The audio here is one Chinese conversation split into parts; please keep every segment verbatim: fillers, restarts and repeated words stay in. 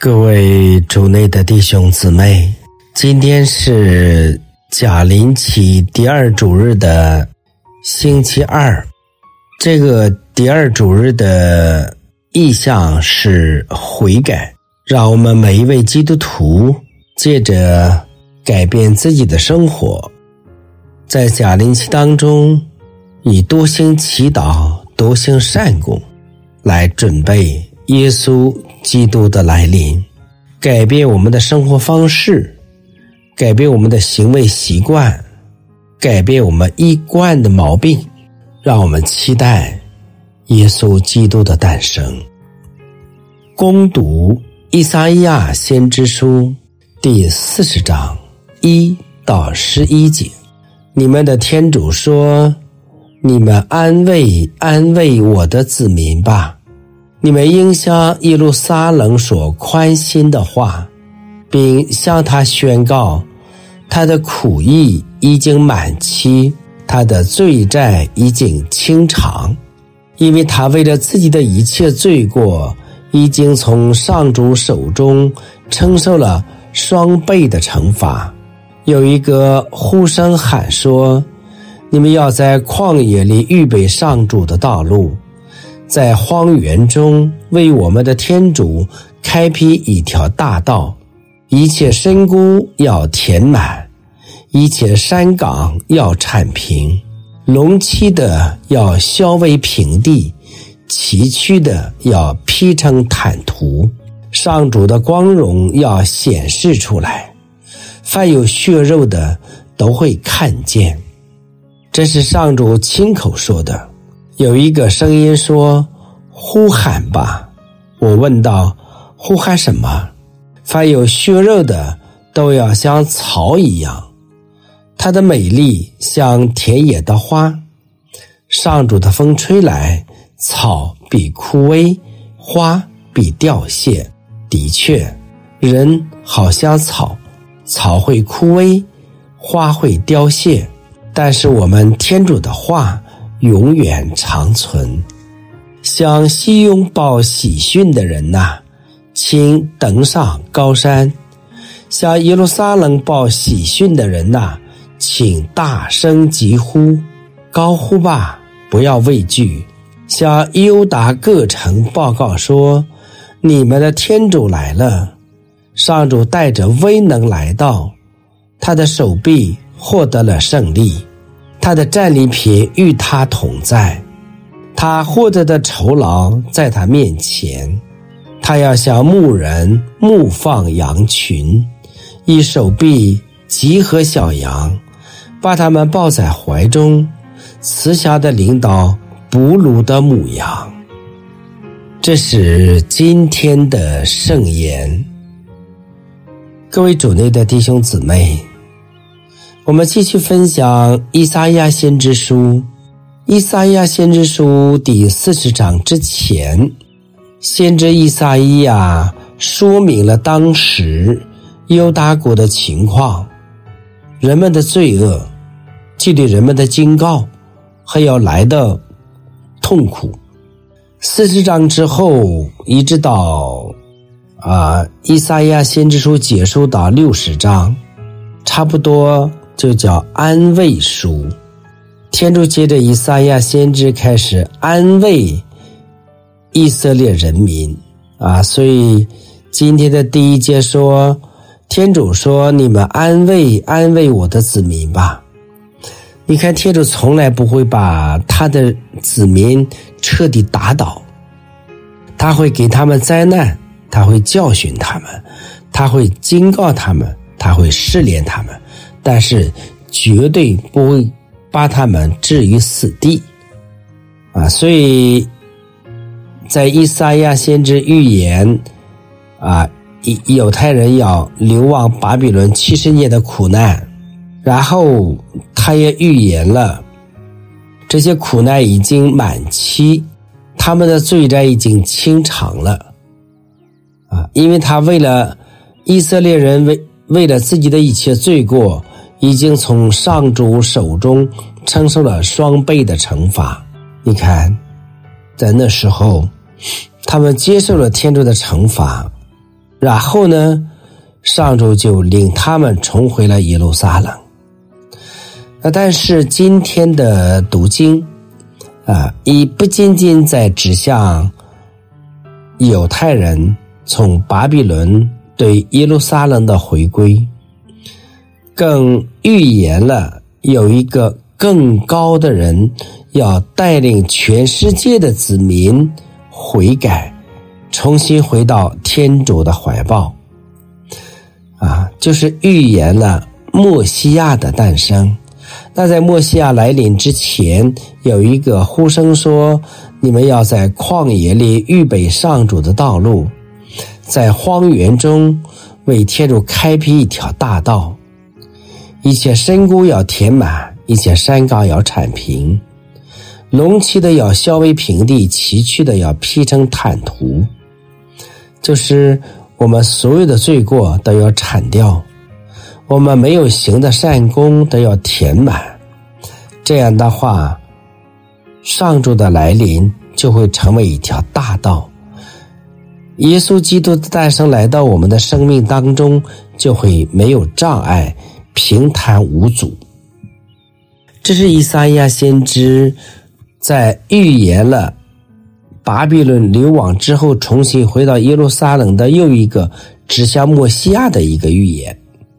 各位主内的弟兄姊妹，今天是甲临期第二主日的星期二。这个第二主日的意向是悔改，让我们每一位基督徒借着改变自己的生活，在甲临期当中以多行祈祷、多行善功来准备耶稣基督的来临，改变我们的生活方式，改变我们的行为习惯，改变我们一贯的毛病，让我们期待耶稣基督的诞生。攻读以赛亚先知书第四十章一到十一节。你们的天主说，你们安慰安慰我的子民吧，你们应向耶路撒冷说宽心的话，并向他宣告，他的苦役已经满期，他的罪债已经清偿，因为他为了自己的一切罪过，已经从上主手中承受了双倍的惩罚。有一个呼声喊说，你们要在旷野里预备上主的道路，在荒原中为我们的天主开辟一条大道，一切深谷要填满，一切山岗要铲平，隆起的要削为平地，崎岖的要劈成坦途，上主的光荣要显示出来，凡有血肉的都会看见。这是上主亲口说的。有一个声音说，呼喊吧。我问道，呼喊什么？凡有血肉的都要像草一样，它的美丽像田野的花。上主的风吹来，草必枯萎，花必凋谢。的确，人好像草，草会枯萎，花会凋谢，但是我们天主的话永远长存。向西拥抱喜讯的人呐、啊，请登上高山；向耶路撒冷报喜讯的人呐、啊，请大声疾呼，高呼吧，不要畏惧。向犹大各城报告说，你们的天主来了，上主带着威能来到，他的手臂获得了胜利，他的战利品与他同在，他获得的酬劳在他面前。他要向牧人牧放羊群，以手臂集合小羊，把他们抱在怀中，慈祥地领导哺乳的母羊。这是今天的圣言。各位主内的弟兄姊妹，我们继续分享以赛亚先知书。以赛亚先知书第四十章之前，先知以赛亚说明了当时犹大国的情况，人们的罪恶，既对人们的警告，还要来的痛苦。四十章之后，一直到啊，以赛亚先知书结束到六十章，差不多就叫安慰书。天主借着以赛亚先知开始安慰以色列人民啊，所以今天的第一节说，天主说，你们安慰安慰我的子民吧。你看，天主从来不会把他的子民彻底打倒，他会给他们灾难，他会教训他们，他会警告他们，他会试炼他们，但是绝对不会把他们置于死地啊！所以在以赛亚先知预言啊，犹太人要流亡巴比伦七十年的苦难，然后他也预言了这些苦难已经满期，他们的罪债已经清偿了啊！因为他为了以色列人为为了自己的一切罪过，已经从上主手中承受了双倍的惩罚。你看，在那时候他们接受了天主的惩罚， 然后呢，上主就领他们重回了耶路撒冷。那但是今天的读经啊，已不仅仅在指向犹太人从巴比伦对耶路撒冷的回归，更预言了有一个更高的人要带领全世界的子民悔改，重新回到天主的怀抱啊，就是预言了默西亚的诞生。那在默西亚来临之前，有一个呼声说，你们要在旷野里预备上主的道路，在荒原中为天主开辟一条大道，一切深谷要填满，一切山岗要铲平，隆起的要削为平地，崎岖的要劈成坦途，就是我们所有的罪过都要铲掉，我们没有行的善功都要填满。这样的话，上主的来临就会成为一条大道，耶稣基督的诞生来到我们的生命当中，就会没有障碍，平坦无阻。这是以赛亚先知在预言了巴比伦流亡之后重新回到耶路撒冷的又一个指向默西亚的一个预言。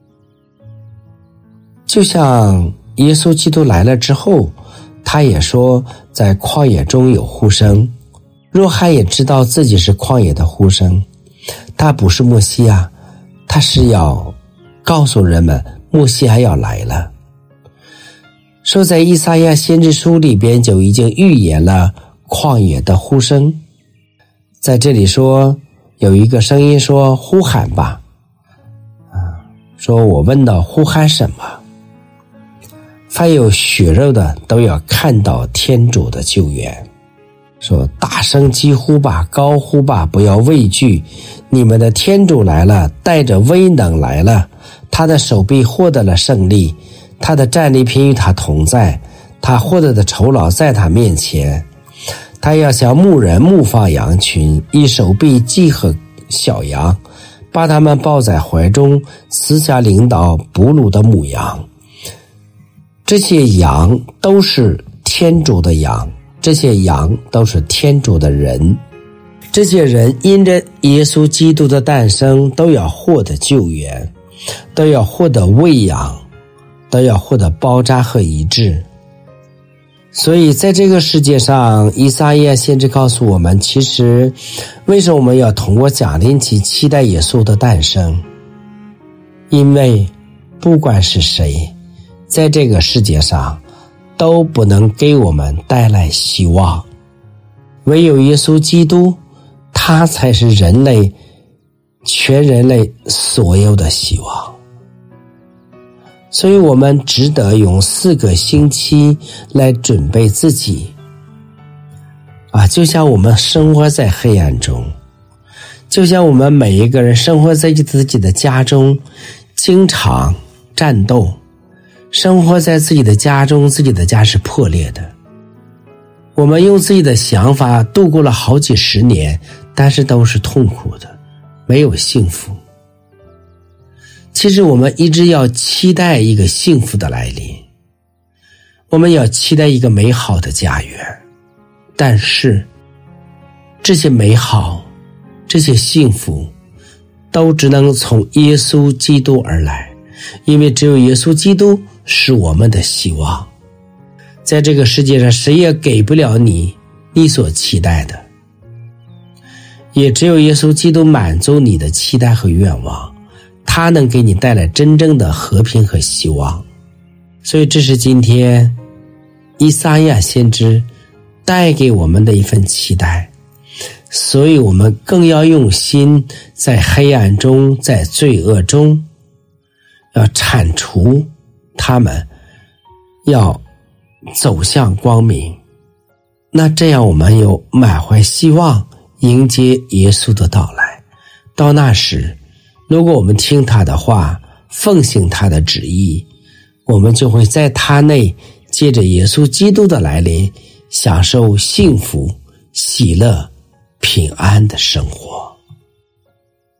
就像耶稣基督来了之后，他也说在旷野中有呼声，若翰也知道自己是旷野的呼声，他不是默西亚，他是要告诉人们默西亚要来了。说在以赛亚先知书里边就已经预言了旷野的呼声。在这里说有一个声音说，呼喊吧啊，说我问到呼喊什么？凡有血肉的都要看到天主的救援。说大声疾呼吧，高呼吧，不要畏惧，你们的天主来了，带着威能来了，他的手臂获得了胜利，他的战利品与他同在，他获得的酬劳在他面前。他要像牧人牧放羊群，一手臂系合小羊，把他们抱在怀中，私下领导哺乳的母羊。这些羊都是天主的羊，这些羊都是天主的人，这些人因着耶稣基督的诞生都要获得救援，都要获得喂养，都要获得包扎和医治。所以在这个世界上，以赛亚先知告诉我们，其实为什么我们要通过降临期期待耶稣的诞生？因为不管是谁在这个世界上都不能给我们带来希望，唯有耶稣基督，他才是人类全人类所有的希望。所以我们值得用四个星期来准备自己啊，就像我们生活在黑暗中，就像我们每一个人生活在自己的家中，经常战斗，生活在自己的家中，自己的家是破裂的，我们用自己的想法度过了好几十年，但是都是痛苦的，没有幸福。其实我们一直要期待一个幸福的来临，我们要期待一个美好的家园，但是这些美好，这些幸福都只能从耶稣基督而来，因为只有耶稣基督是我们的希望。在这个世界上，谁也给不了你你所期待的，也只有耶稣基督满足你的期待和愿望，他能给你带来真正的和平和希望。所以这是今天以赛亚先知带给我们的一份期待，所以我们更要用心，在黑暗中，在罪恶中要铲除他们，要走向光明。那这样我们有满怀希望迎接耶稣的到来。到那时，如果我们听他的话，奉行他的旨意，我们就会在他内借着耶稣基督的来临，享受幸福、喜乐、平安的生活。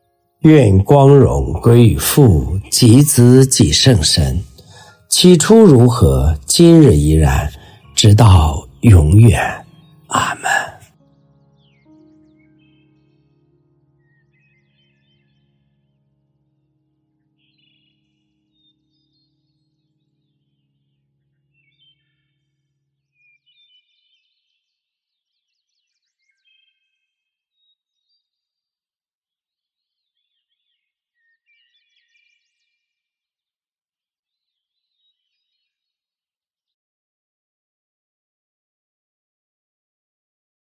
愿光荣归于父，及子，及圣神。起初如何，今日依然，直到永远。阿们。